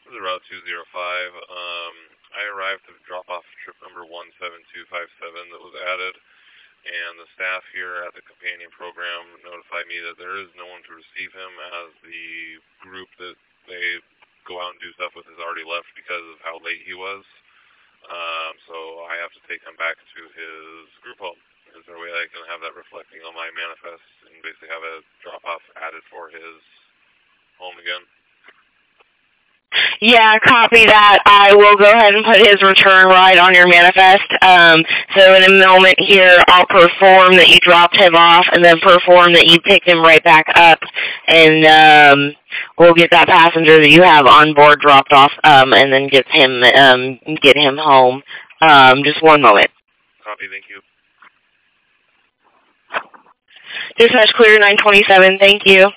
This is Route 205. I arrived to drop off trip number 17257 that was added, and the staff here at the companion program notified me that there is no one to receive him, as the group that they go out and do stuff with has already left because of how late he was. So I have to take him back to his group home. Is there a way I can have that reflecting on my manifest and basically have a drop-off added for his home again? Yeah, copy that. I will go ahead and put his return ride on your manifest. So in a moment here, I'll perform that you dropped him off and then perform that you picked him right back up. And we'll get that passenger that you have on board dropped off and then get him home. Just one moment. Copy, thank you. Dispatch clear 927, thank you.